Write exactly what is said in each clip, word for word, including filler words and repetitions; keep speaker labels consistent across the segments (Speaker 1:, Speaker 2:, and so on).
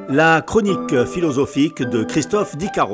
Speaker 1: La chronique philosophique de Christophe Dicaro.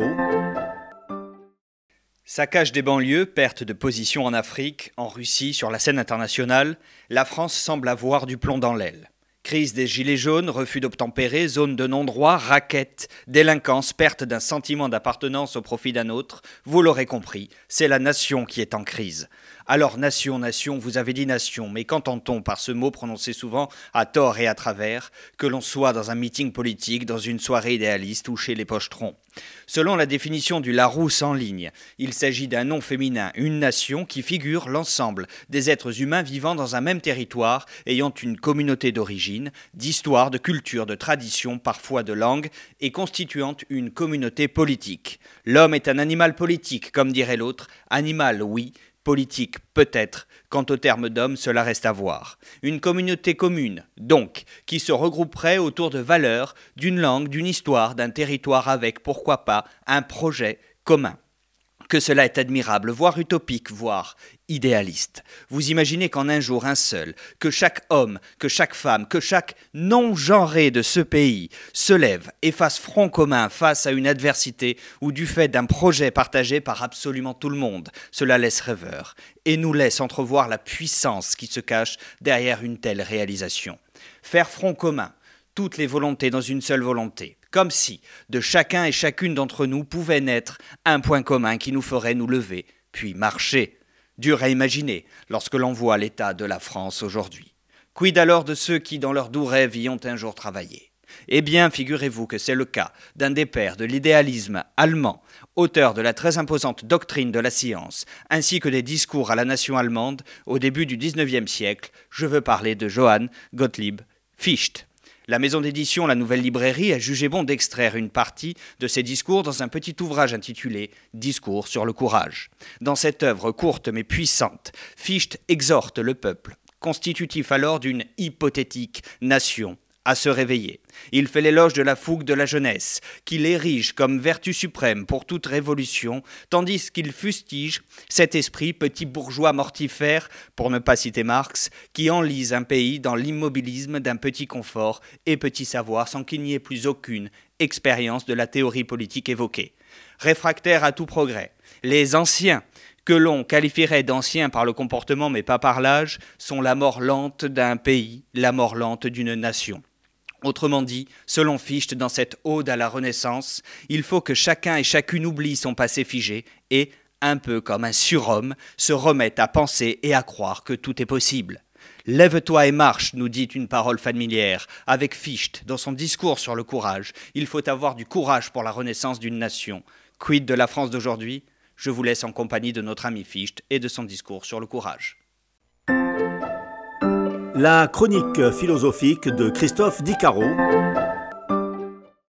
Speaker 2: Saccage des banlieues, perte de position en Afrique, en Russie, sur la scène internationale, la France semble avoir du plomb dans l'aile. Crise des gilets jaunes, refus d'obtempérer, zone de non-droit, raquettes, délinquance, perte d'un sentiment d'appartenance au profit d'un autre, vous l'aurez compris, c'est la nation qui est en crise. Alors nation, nation, vous avez dit nation, mais qu'entend-on par ce mot prononcé souvent à tort et à travers, que l'on soit dans un meeting politique, dans une soirée idéaliste ou chez les pochetrons? Selon la définition du Larousse en ligne, il s'agit d'un nom féminin, une nation qui figure l'ensemble des êtres humains vivant dans un même territoire, ayant une communauté d'origine, d'histoire, de culture, de tradition, parfois de langue, et constituant une communauté politique. L'homme est un animal politique, comme dirait l'autre, animal oui, politique peut-être, quant au terme d'homme, cela reste à voir. Une communauté commune, donc, qui se regrouperait autour de valeurs, d'une langue, d'une histoire, d'un territoire avec, pourquoi pas, un projet commun. Que cela est admirable, voire utopique, voire idéaliste. Vous imaginez qu'en un jour, un seul, que chaque homme, que chaque femme, que chaque non-genré de ce pays se lève et fasse front commun face à une adversité ou du fait d'un projet partagé par absolument tout le monde. Cela laisse rêveur et nous laisse entrevoir la puissance qui se cache derrière une telle réalisation. Faire front commun, toutes les volontés dans une seule volonté. Comme si, de chacun et chacune d'entre nous, pouvait naître un point commun qui nous ferait nous lever, puis marcher. Dur à imaginer lorsque l'on voit l'état de la France aujourd'hui. Quid alors de ceux qui, dans leurs doux rêves, y ont un jour travaillé? Eh bien, figurez-vous que c'est le cas d'un des pères de l'idéalisme allemand, auteur de la très imposante doctrine de la science, ainsi que des discours à la nation allemande au début du dix-neuvième siècle. Je veux parler de Johann Gottlieb Fichte. La maison d'édition La Nouvelle Librairie a jugé bon d'extraire une partie de ses discours dans un petit ouvrage intitulé « Discours sur le courage ». Dans cette œuvre courte mais puissante, Fichte exhorte le peuple, constitutif alors d'une hypothétique nation, à se réveiller. Il fait l'éloge de la fougue de la jeunesse, qu'il érige comme vertu suprême pour toute révolution, tandis qu'il fustige cet esprit petit bourgeois mortifère, pour ne pas citer Marx, qui enlise un pays dans l'immobilisme d'un petit confort et petit savoir sans qu'il n'y ait plus aucune expérience de la théorie politique évoquée. Réfractaire à tout progrès, les anciens, que l'on qualifierait d'anciens par le comportement mais pas par l'âge, sont la mort lente d'un pays, la mort lente d'une nation. Autrement dit, selon Fichte, dans cette ode à la Renaissance, il faut que chacun et chacune oublie son passé figé et, un peu comme un surhomme, se remette à penser et à croire que tout est possible. « Lève-toi et marche », nous dit une parole familière. Avec Fichte, dans son discours sur le courage, il faut avoir du courage pour la renaissance d'une nation. Quid de la France d'aujourd'hui ? Je vous laisse en compagnie de notre ami Fichte et de son discours sur le courage.
Speaker 1: La chronique philosophique de Christophe Dicaro.